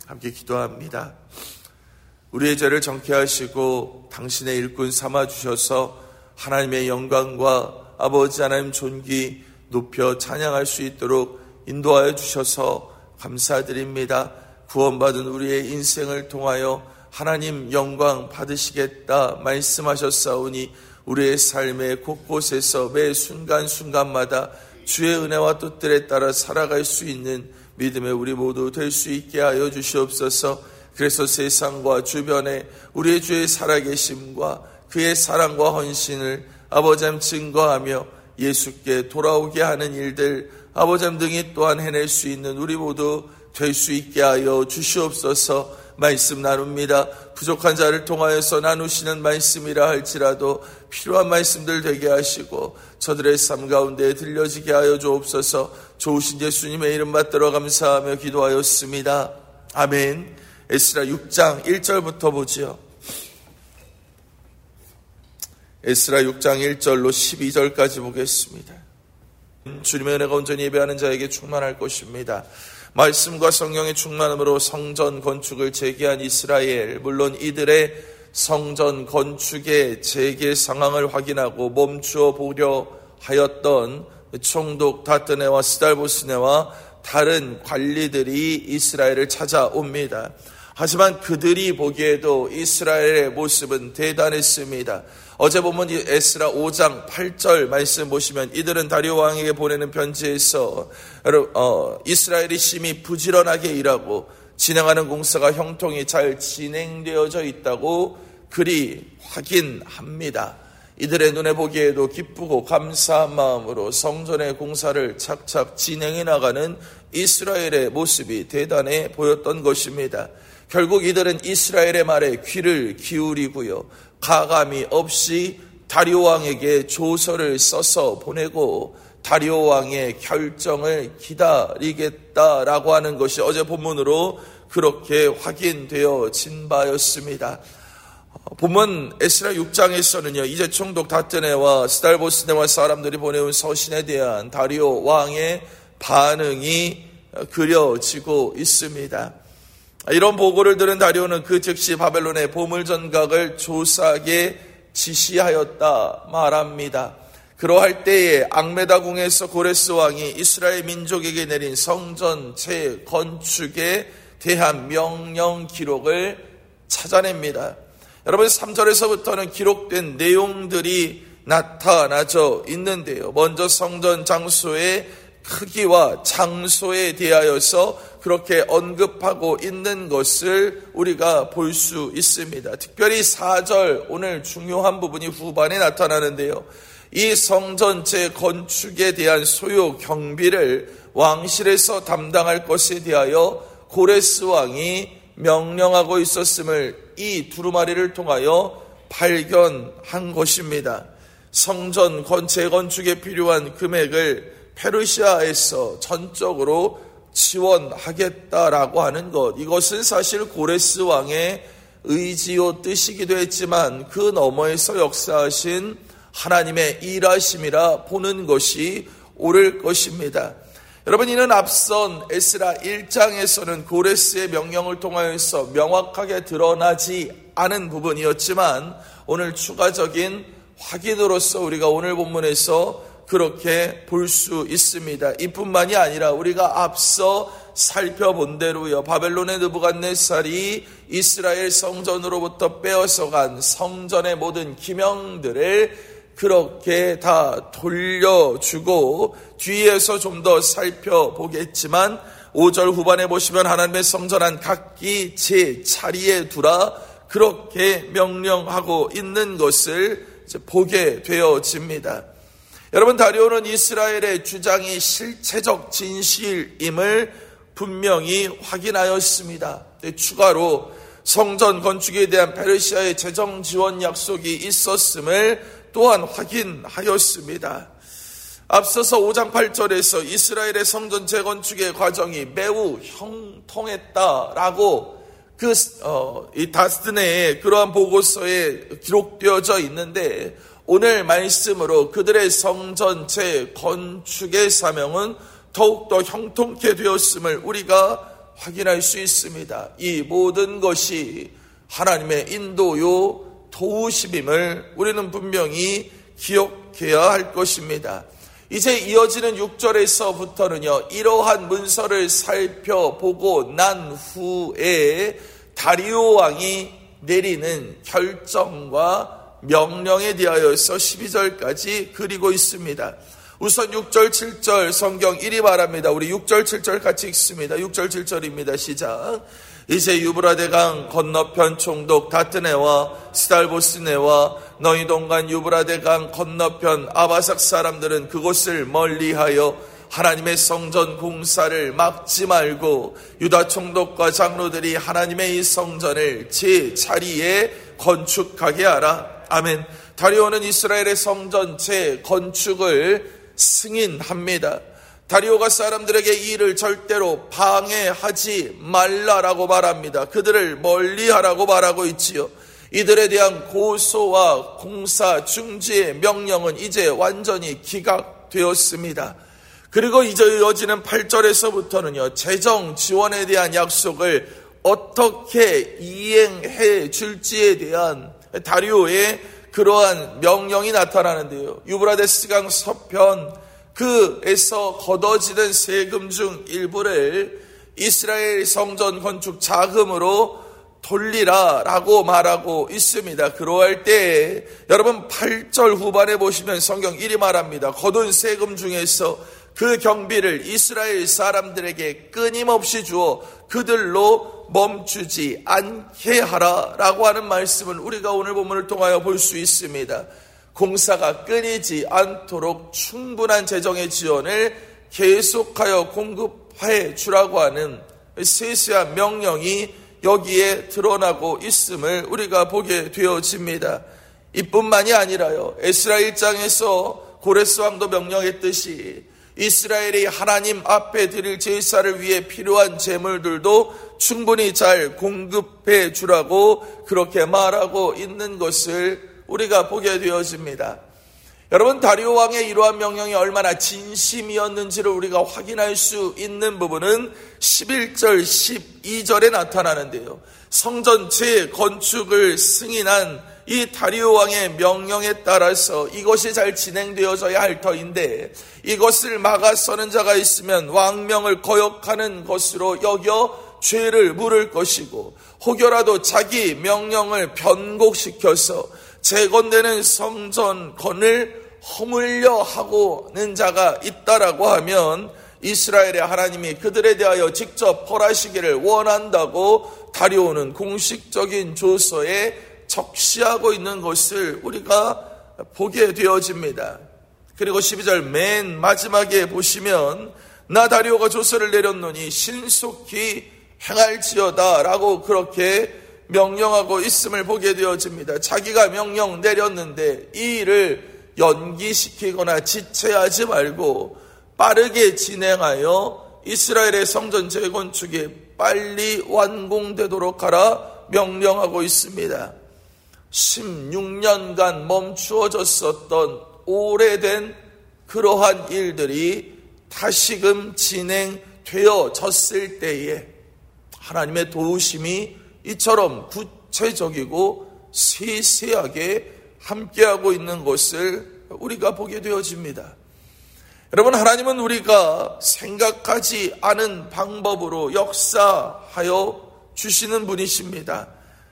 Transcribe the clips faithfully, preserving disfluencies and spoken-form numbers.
함께 기도합니다. 우리의 죄를 정케 하시고 당신의 일꾼 삼아주셔서 하나님의 영광과 아버지 하나님 존귀 높여 찬양할 수 있도록 인도하여 주셔서 감사드립니다. 구원받은 우리의 인생을 통하여 하나님 영광 받으시겠다 말씀하셨사오니 우리의 삶의 곳곳에서 매 순간순간마다 주의 은혜와 뜻들에 따라 살아갈 수 있는 믿음의 우리 모두 될 수 있게 하여 주시옵소서. 그래서 세상과 주변에 우리의 주의 살아계심과 그의 사랑과 헌신을 아버지님 증거하며 예수께 돌아오게 하는 일들 아버지님 등이 또한 해낼 수 있는 우리 모두 될 수 있게 하여 주시옵소서. 말씀 나눕니다. 부족한 자를 통하여서 나누시는 말씀이라 할지라도 필요한 말씀들 되게 하시고 저들의 삶 가운데 들려지게 하여 주옵소서. 좋으신 예수님의 이름 받들어 감사하며 기도하였습니다. 아멘. 에스라 육 장 일 절부터 보지요. 에스라 육 장 일 절로 십이 절까지 보겠습니다. 주님의 은혜가 온전히 예배하는 자에게 충만할 것입니다. 말씀과 성령의 충만함으로 성전 건축을 재개한 이스라엘, 물론 이들의 성전 건축의 재개 상황을 확인하고 멈추어 보려 하였던 총독 다뜨네와 스달보스네와 다른 관리들이 이스라엘을 찾아옵니다. 하지만 그들이 보기에도 이스라엘의 모습은 대단했습니다. 어제 보면 에스라 오 장 팔 절 말씀 보시면 이들은 다리오 왕에게 보내는 편지에서 어, 이스라엘이 심히 부지런하게 일하고 진행하는 공사가 형통히 잘 진행되어져 있다고 그리 확인합니다. 이들의 눈에 보기에도 기쁘고 감사한 마음으로 성전의 공사를 착착 진행해 나가는 이스라엘의 모습이 대단해 보였던 것입니다. 결국 이들은 이스라엘의 말에 귀를 기울이고요. 가감이 없이 다리오 왕에게 조서를 써서 보내고 다리오 왕의 결정을 기다리겠다라고 하는 것이 어제 본문으로 그렇게 확인되어진 바였습니다. 본문 에스라 육 장에서는요, 이제 총독 다뜨네와 스달보스네와 사람들이 보내온 서신에 대한 다리오 왕의 반응이 그려지고 있습니다. 이런 보고를 들은 다리오는 그 즉시 바벨론의 보물전각을 조사하게 지시하였다 말합니다. 그러할 때에 앙메다궁에서 고레스 왕이 이스라엘 민족에게 내린 성전 재건축에 대한 명령 기록을 찾아냅니다. 여러분 삼 절에서부터는 기록된 내용들이 나타나져 있는데요. 먼저 성전 장소의 크기와 장소에 대하여서 그렇게 언급하고 있는 것을 우리가 볼 수 있습니다. 특별히 사 절 오늘 중요한 부분이 후반에 나타나는데요. 이 성전 재건축에 대한 소요 경비를 왕실에서 담당할 것에 대하여 고레스 왕이 명령하고 있었음을 이 두루마리를 통하여 발견한 것입니다. 성전 재건축에 필요한 금액을 페르시아에서 전적으로 지원하겠다라고 하는 것, 이것은 사실 고레스 왕의 의지요 뜻이기도 했지만 그 너머에서 역사하신 하나님의 일하심이라 보는 것이 옳을 것입니다. 여러분, 이는 앞선 에스라 일 장에서는 고레스의 명령을 통하여서 명확하게 드러나지 않은 부분이었지만 오늘 추가적인 확인으로서 우리가 오늘 본문에서 그렇게 볼 수 있습니다. 이뿐만이 아니라 우리가 앞서 살펴본 대로요, 바벨론의 느부갓네살이 이스라엘 성전으로부터 빼앗아간 성전의 모든 기명들을 그렇게 다 돌려주고 뒤에서 좀 더 살펴보겠지만 오 절 후반에 보시면 하나님의 성전한 각기 제 자리에 두라 그렇게 명령하고 있는 것을 이제 보게 되어집니다. 여러분, 다리오는 이스라엘의 주장이 실체적 진실임을 분명히 확인하였습니다. 추가로 성전 건축에 대한 페르시아의 재정 지원 약속이 있었음을 또한 확인하였습니다. 앞서서 오 장 팔 절에서 이스라엘의 성전 재건축의 과정이 매우 형통했다라고 그, 어, 이 다스네의 그러한 보고서에 기록되어져 있는데 오늘 말씀으로 그들의 성전 재건축의 사명은 더욱더 형통케 되었음을 우리가 확인할 수 있습니다. 이 모든 것이 하나님의 인도요 도우심임을 우리는 분명히 기억해야 할 것입니다. 이제 이어지는 육 절에서부터는요, 이러한 문서를 살펴보고 난 후에 다리오 왕이 내리는 결정과 명령에 대하여서 십이 절까지 그리고 있습니다. 우선 육 절, 칠 절 성경 이리 말합니다. 우리 육 절, 칠 절 같이 읽습니다. 육 절, 칠 절입니다. 시작. 이제 유브라데 강 건너편 총독 다트네와 스달보스네와 너희 동간 유브라데 강 건너편 아바삭 사람들은 그곳을 멀리하여 하나님의 성전 공사를 막지 말고 유다 총독과 장로들이 하나님의 이 성전을 제 자리에 건축하게 하라. 아멘. 다리오는 이스라엘의 성전 재건축을 승인합니다. 다리오가 사람들에게 이 일을 절대로 방해하지 말라라고 말합니다. 그들을 멀리하라고 말하고 있지요. 이들에 대한 고소와 공사 중지의 명령은 이제 완전히 기각되었습니다. 그리고 이제 이어지는 팔 절에서부터는요, 재정 지원에 대한 약속을 어떻게 이행해 줄지에 대한 다리오의 그러한 명령이 나타나는데요. 유브라데스 강 서편 그에서 걷어지는 세금 중 일부를 이스라엘 성전 건축 자금으로 돌리라 라고 말하고 있습니다. 그러할 때 여러분 팔 절 후반에 보시면 성경 이리 말합니다. 거둔 세금 중에서 그 경비를 이스라엘 사람들에게 끊임없이 주어 그들로 멈추지 않게 하라 라고 하는 말씀을 우리가 오늘 본문을 통하여 볼 수 있습니다. 공사가 끊이지 않도록 충분한 재정의 지원을 계속하여 공급해 주라고 하는 세세한 명령이 여기에 드러나고 있음을 우리가 보게 되어집니다. 이뿐만이 아니라요, 에스라 일 장에서 고레스 왕도 명령했듯이 이스라엘이 하나님 앞에 드릴 제사를 위해 필요한 제물들도 충분히 잘 공급해 주라고 그렇게 말하고 있는 것을 우리가 보게 되어집니다. 여러분, 다리오 왕의 이러한 명령이 얼마나 진심이었는지를 우리가 확인할 수 있는 부분은 십일 절, 십이 절에 나타나는데요. 성전 재건축을 승인한 이 다리오 왕의 명령에 따라서 이것이 잘 진행되어져야 할 터인데, 이것을 막아서는 자가 있으면 왕명을 거역하는 것으로 여겨 죄를 물을 것이고, 혹여라도 자기 명령을 변곡시켜서 재건되는 성전건을 허물려 하고는 자가 있다라고 하면 이스라엘의 하나님이 그들에 대하여 직접 벌하시기를 원한다고 다리오는 공식적인 조서에 적시하고 있는 것을 우리가 보게 되어집니다. 그리고 십이 절 맨 마지막에 보시면 나 다리오가 조서를 내렸노니 신속히 행할지어다 라고 그렇게 명령하고 있음을 보게 되어집니다. 자기가 명령 내렸는데 이 일을 연기시키거나 지체하지 말고 빠르게 진행하여 이스라엘의 성전 재건축이 빨리 완공되도록 하라 명령하고 있습니다. 십육 년간 멈추어졌었던 오래된 그러한 일들이 다시금 진행되어졌을 때에 하나님의 도우심이 이처럼 구체적이고 세세하게 함께하고 있는 것을 우리가 보게 되어집니다. 여러분, 하나님은 우리가 생각하지 않은 방법으로 역사하여 주시는 분이십니다.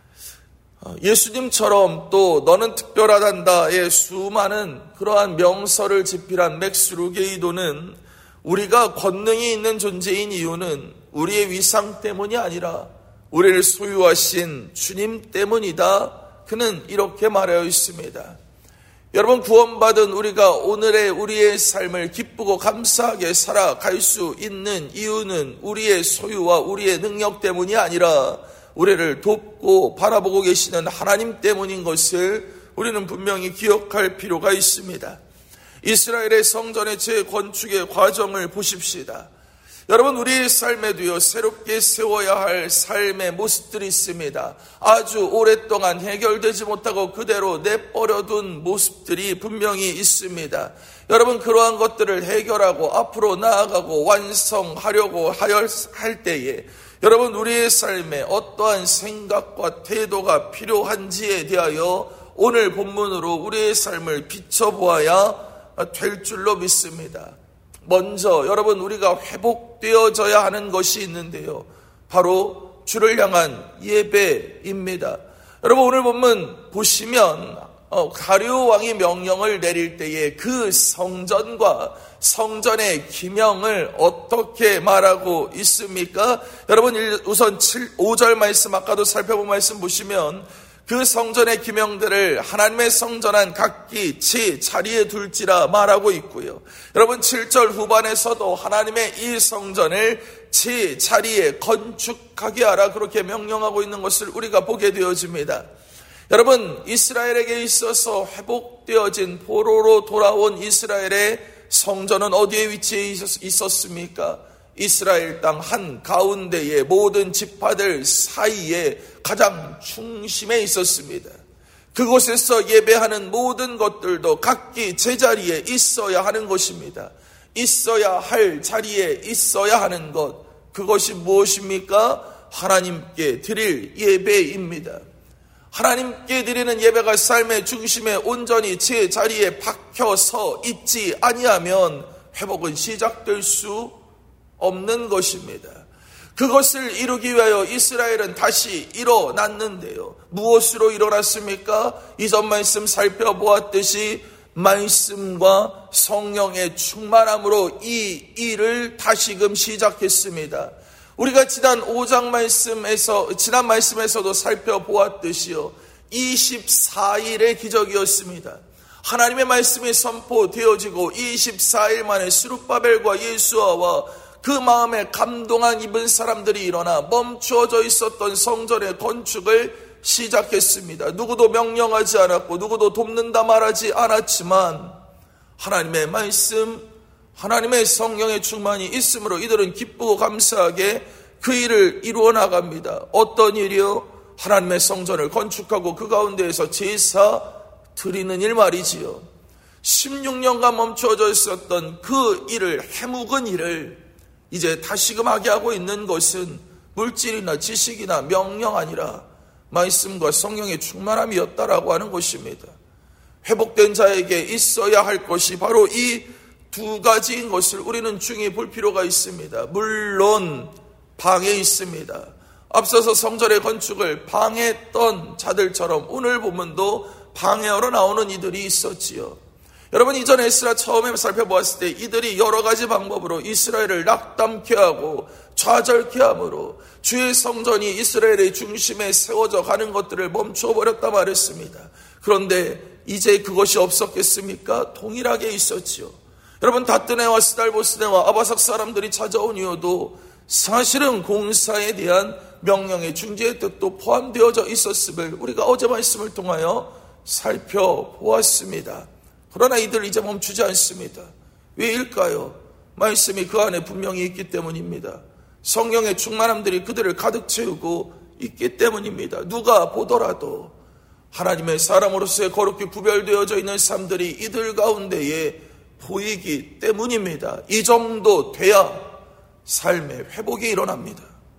예수님처럼 또 너는 특별하단다의 수많은 그러한 명설을 집필한 맥스 루게이도는 우리가 권능이 있는 존재인 이유는 우리의 위상 때문이 아니라 우리를 소유하신 주님 때문이다. 그는 이렇게 말하여 있습니다. 여러분, 구원받은 우리가 오늘의 우리의 삶을 기쁘고 감사하게 살아갈 수 있는 이유는 우리의 소유와 우리의 능력 때문이 아니라 우리를 돕고 바라보고 계시는 하나님 때문인 것을 우리는 분명히 기억할 필요가 있습니다. 이스라엘의 성전의 재건축의 과정을 보십시다. 여러분, 우리의 삶에도요, 새롭게 세워야 할 삶의 모습들이 있습니다. 아주 오랫동안 해결되지 못하고 그대로 내버려둔 모습들이 분명히 있습니다. 여러분, 그러한 것들을 해결하고 앞으로 나아가고 완성하려고 할 때에 여러분, 우리의 삶에 어떠한 생각과 태도가 필요한지에 대하여 오늘 본문으로 우리의 삶을 비춰보아야 될 줄로 믿습니다. 먼저 여러분, 우리가 회복되어져야 하는 것이 있는데요, 바로 주를 향한 예배입니다. 여러분, 오늘 본문 보시면 다리오 왕이 명령을 내릴 때에 그 성전과 성전의 기명을 어떻게 말하고 있습니까? 여러분, 우선 오 절 말씀, 아까도 살펴본 말씀 보시면 그 성전의 기명들을 하나님의 성전한 각기 지 자리에 둘지라 말하고 있고요. 여러분, 칠 절 후반에서도 하나님의 이 성전을 지 자리에 건축하게 하라, 그렇게 명령하고 있는 것을 우리가 보게 되어집니다. 여러분, 이스라엘에게 있어서 회복되어진 포로로 돌아온 이스라엘의 성전은 어디에 위치해 있었습니까? 이스라엘 땅 한가운데에 모든 지파들 사이에 가장 중심에 있었습니다. 그곳에서 예배하는 모든 것들도 각기 제자리에 있어야 하는 것입니다. 있어야 할 자리에 있어야 하는 것, 그것이 무엇입니까? 하나님께 드릴 예배입니다. 하나님께 드리는 예배가 삶의 중심에 온전히 제 자리에 박혀서 있지 아니하면 회복은 시작될 수 없는 것입니다. 그것을 이루기 위하여 이스라엘은 다시 일어났는데요, 무엇으로 일어났습니까? 이전 말씀 살펴보았듯이 말씀과 성령의 충만함으로 이 일을 다시금 시작했습니다. 우리가 지난 오 장 말씀에서, 지난 말씀에서도 살펴보았듯이요, 이십사 일의 기적이었습니다. 하나님의 말씀이 선포되어지고 이십사 일 만에 스룹바벨과 예수아와 그 마음에 감동한 입은 사람들이 일어나 멈추어져 있었던 성전의 건축을 시작했습니다. 누구도 명령하지 않았고 누구도 돕는다 말하지 않았지만 하나님의 말씀, 하나님의 성령의 충만이 있으므로 이들은 기쁘고 감사하게 그 일을 이루어 나갑니다. 어떤 일이요? 하나님의 성전을 건축하고 그 가운데에서 제사 드리는 일 말이지요. 십육 년간 멈추어져 있었던 그 일을, 해묵은 일을 이제 다시금 하게 하고 있는 것은 물질이나 지식이나 명령 아니라 말씀과 성령의 충만함이었다라고 하는 것입니다. 회복된 자에게 있어야 할 것이 바로 이 두 가지인 것을 우리는 중히 볼 필요가 있습니다. 물론 방해 있습니다. 앞서서 성전의 건축을 방해했던 자들처럼 오늘 본문도 방해하러 나오는 이들이 있었지요. 여러분, 이전 에스라 처음에 살펴보았을 때 이들이 여러 가지 방법으로 이스라엘을 낙담케 하고 좌절케 함으로 주의 성전이 이스라엘의 중심에 세워져 가는 것들을 멈추어 버렸다 말했습니다. 그런데 이제 그것이 없었겠습니까? 동일하게 있었지요. 여러분, 다뜨네와 스달보스네와 아바삭 사람들이 찾아온 이유도 사실은 공사에 대한 명령의 중재의 뜻도 포함되어져 있었음을 우리가 어제 말씀을 통하여 살펴보았습니다. 그러나 이들 이제 멈추지 않습니다. 왜일까요? 말씀이 그 안에 분명히 있기 때문입니다. 성령의 충만함들이 그들을 가득 채우고 있기 때문입니다. 누가 보더라도 하나님의 사람으로서의 거룩히 구별되어져 있는 삶들이 이들 가운데에 보이기 때문입니다. 이 정도 돼야 삶의 회복이 일어납니다.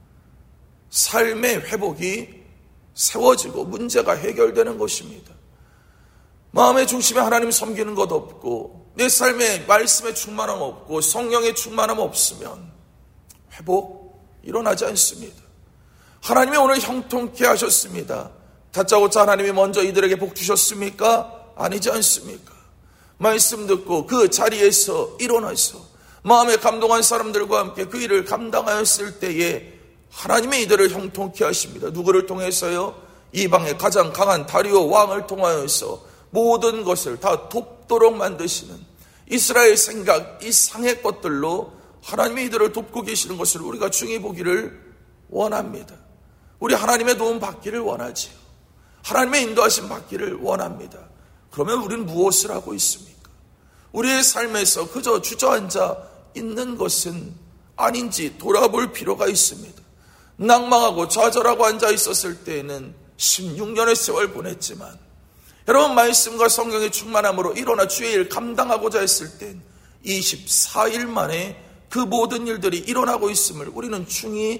삶의 회복이 세워지고 문제가 해결되는 것입니다. 마음의 중심에 하나님 섬기는 것 없고 내 삶에 말씀의 충만함 없고 성령의 충만함 없으면 회복 일어나지 않습니다. 하나님이 오늘 형통케 하셨습니다. 다짜고짜 하나님이 먼저 이들에게 복 주셨습니까? 아니지 않습니까? 말씀 듣고 그 자리에서 일어나서 마음에 감동한 사람들과 함께 그 일을 감당하였을 때에 하나님이 이들을 형통케 하십니다. 누구를 통해서요? 이방의 가장 강한 다리오 왕을 통하여서 모든 것을 다 돕도록 만드시는 이스라엘 생각 이상의 것들로 하나님이 이들을 돕고 계시는 것을 우리가 중히 보기를 원합니다. 우리 하나님의 도움 받기를 원하지요. 하나님의 인도하심 받기를 원합니다. 그러면 우리는 무엇을 하고 있습니까? 우리의 삶에서 그저 주저앉아 있는 것은 아닌지 돌아볼 필요가 있습니다. 낭망하고 좌절하고 앉아 있었을 때에는 십육 년의 세월 보냈지만 여러분, 말씀과 성령의 충만함으로 일어나 주의 일 감당하고자 했을 땐 이십사 일 만에 그 모든 일들이 일어나고 있음을 우리는 충히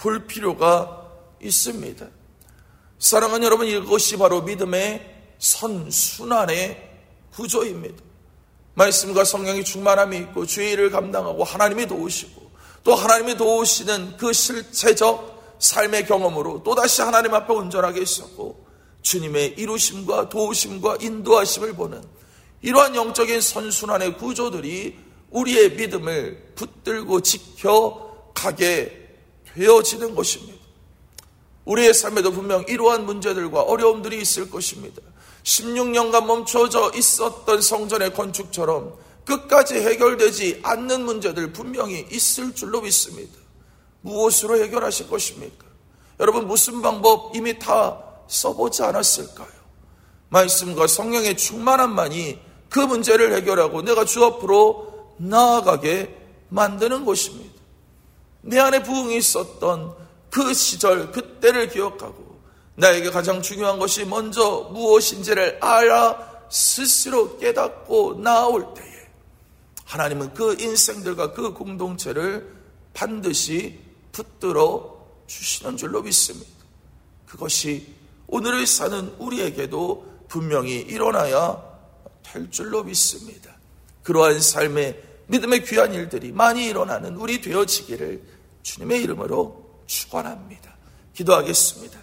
볼 필요가 있습니다. 사랑하는 여러분, 이것이 바로 믿음의 선순환의 구조입니다. 말씀과 성령이 충만함이 있고 주의 일을 감당하고 하나님이 도우시고 또 하나님이 도우시는 그 실체적 삶의 경험으로 또다시 하나님 앞에 온전하게 있었고 주님의 이루심과 도우심과 인도하심을 보는 이러한 영적인 선순환의 구조들이 우리의 믿음을 붙들고 지켜가게 되어지는 것입니다. 우리의 삶에도 분명 이러한 문제들과 어려움들이 있을 것입니다. 십육 년간 멈춰져 있었던 성전의 건축처럼 끝까지 해결되지 않는 문제들 분명히 있을 줄로 믿습니다. 무엇으로 해결하실 것입니까? 여러분, 무슨 방법 이미 다 써보지 않았을까요? 말씀과 성령의 충만함만이 그 문제를 해결하고 내가 주 앞으로 나아가게 만드는 것입니다. 내 안에 부흥이 있었던 그 시절, 그때를 기억하고 나에게 가장 중요한 것이 먼저 무엇인지를 알아 스스로 깨닫고 나아올 때에 하나님은 그 인생들과 그 공동체를 반드시 붙들어 주시는 줄로 믿습니다. 그것이 오늘을 사는 우리에게도 분명히 일어나야 될 줄로 믿습니다. 그러한 삶의 믿음의 귀한 일들이 많이 일어나는 우리 되어지기를 주님의 이름으로 축원합니다. 기도하겠습니다.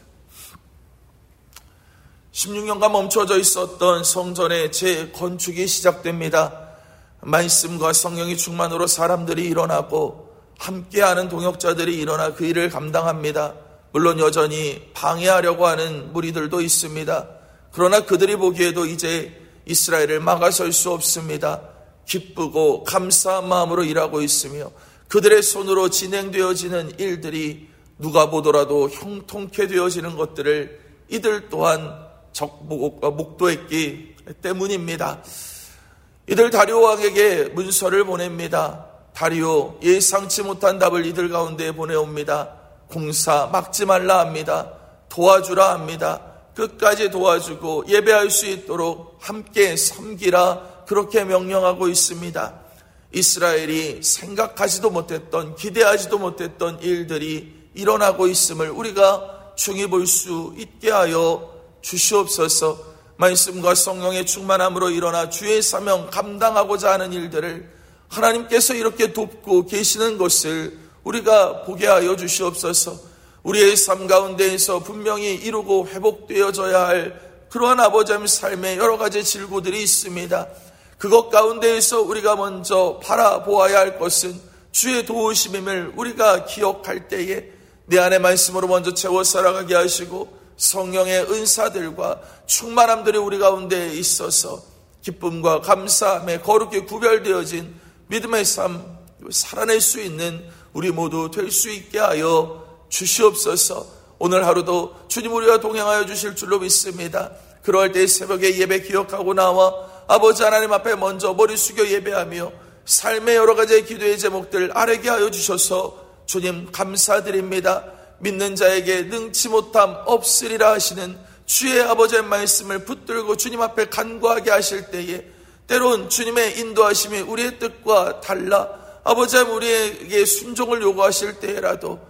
십육 년간 멈춰져 있었던 성전의 재건축이 시작됩니다. 말씀과 성령이 충만으로 사람들이 일어나고 함께하는 동역자들이 일어나 그 일을 감당합니다. 물론 여전히 방해하려고 하는 무리들도 있습니다. 그러나 그들이 보기에도 이제 이스라엘을 막아설 수 없습니다. 기쁘고 감사한 마음으로 일하고 있으며 그들의 손으로 진행되어지는 일들이 누가 보더라도 형통케 되어지는 것들을 이들 또한 목도했기 때문입니다. 이들 다리오 왕에게 문서를 보냅니다. 다리오 예상치 못한 답을 이들 가운데 보내옵니다. 공사 막지 말라 합니다. 도와주라 합니다. 끝까지 도와주고 예배할 수 있도록 함께 섬기라 그렇게 명령하고 있습니다. 이스라엘이 생각하지도 못했던 기대하지도 못했던 일들이 일어나고 있음을 우리가 충히 볼 수 있게 하여 주시옵소서. 말씀과 성령의 충만함으로 일어나 주의 사명 감당하고자 하는 일들을 하나님께서 이렇게 돕고 계시는 것을 우리가 보게 하여 주시옵소서. 우리의 삶 가운데에서 분명히 이루고 회복되어져야 할 그러한 아버지 하나님 삶의 여러 가지 질고들이 있습니다. 그것 가운데에서 우리가 먼저 바라보아야 할 것은 주의 도우심임을 우리가 기억할 때에 내 안의 말씀으로 먼저 채워 살아가게 하시고 성령의 은사들과 충만함들이 우리 가운데 있어서 기쁨과 감사함에 거룩히 구별되어진 믿음의 삶 살아낼 수 있는 우리 모두 될 수 있게 하여 주시옵소서. 오늘 하루도 주님 우리와 동행하여 주실 줄로 믿습니다. 그럴 때 새벽에 예배 기억하고 나와 아버지 하나님 앞에 먼저 머리 숙여 예배하며 삶의 여러 가지 기도의 제목들 아뢰게 하여 주셔서 주님 감사드립니다. 믿는 자에게 능치 못함 없으리라 하시는 주의 아버지의 말씀을 붙들고 주님 앞에 간구하게 하실 때에 때론 주님의 인도하심이 우리의 뜻과 달라 아버지 하나님 우리에게 순종을 요구하실 때라도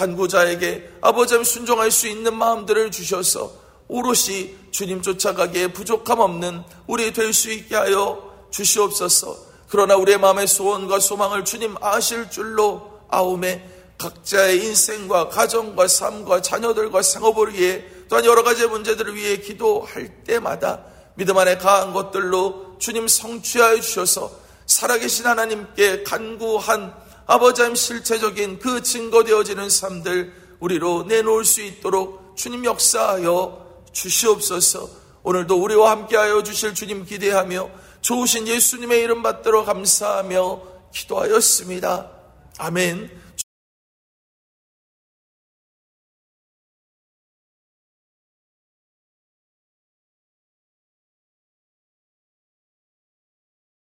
간구자에게 아버지 하나님 순종할 수 있는 마음들을 주셔서 오롯이 주님 쫓아가기에 부족함 없는 우리 될 수 있게 하여 주시옵소서. 그러나 우리의 마음의 소원과 소망을 주님 아실 줄로 아오매 각자의 인생과 가정과 삶과 자녀들과 생업을 위해 또한 여러 가지 문제들을 위해 기도할 때마다 믿음 안에 가한 것들로 주님 성취하여 주셔서 살아계신 하나님께 간구한 아버지 하나님 실체적인 그 증거되어지는 삶들 우리로 내놓을 수 있도록 주님 역사하여 주시옵소서. 오늘도 우리와 함께하여 주실 주님 기대하며 좋으신 예수님의 이름 받들어 감사하며 기도하였습니다. 아멘.